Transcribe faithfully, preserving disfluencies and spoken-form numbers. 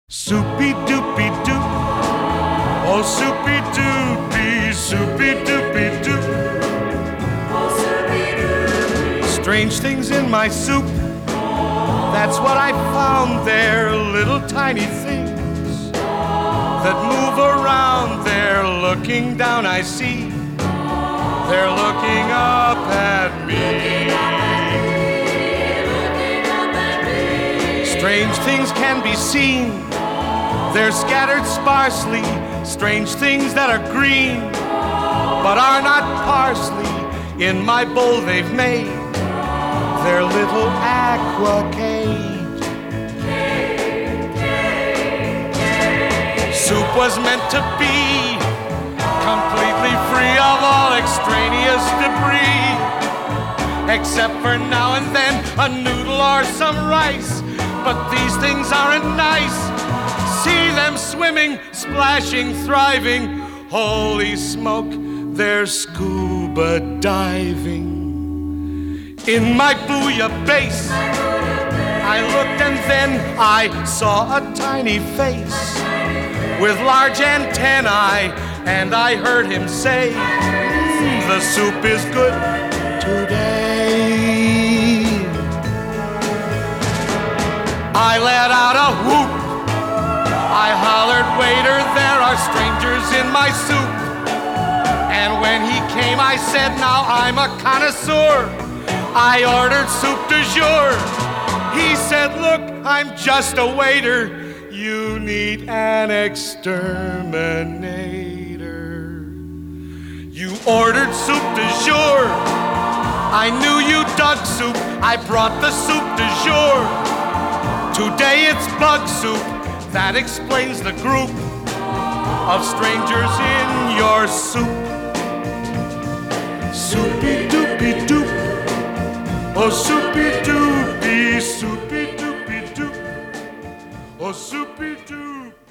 Soupy doopy doo, oh soupy doopy, soupy doopy doo. Oh, soupy-doo. Strange things in my soup, that's what I found there. Little tiny things that move around there. Looking down I see, they're looking up at me. Strange things can be seen, they're scattered sparsely. Strange things that are green, but are not parsley. In my bowl they've made their little aqua cage. Soup was meant to be completely free of all extraneous debris, except for now and then a noodle or some rice. But these things aren't nice. See them swimming, splashing, thriving. Holy smoke, they're scuba diving. In my bouillabaisse, I looked and then I saw a tiny face with large antennae, and I heard him say, mm, the soup is good today. I let out a whoop. I hollered, waiter, there are strangers in my soup. And when he came, I said, now I'm a connoisseur. I ordered soup du jour. He said, look, I'm just a waiter. You need an exterminator. You ordered soup du jour. I knew you dug soup. I brought the soup du jour. Today it's bug soup. That explains the group of strangers in your soup. Soupy doopy doop, oh soupy doopy, soupy doopy doop, oh soupy doop.